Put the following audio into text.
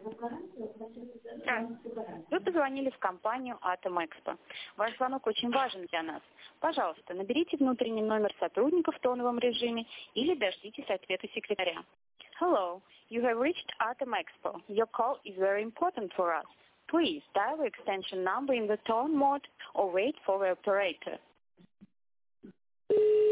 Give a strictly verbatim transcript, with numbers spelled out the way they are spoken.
Да. Вы позвонили в компанию Atom Expo. Ваш звонок очень важен для нас. Пожалуйста, наберите внутренний номер сотрудника в тоновом режиме или дождитесь ответа секретаря. Hello, you have reached Atom Expo. Your call is very important for us. Please dial the extension number in the tone mode or wait for the operator.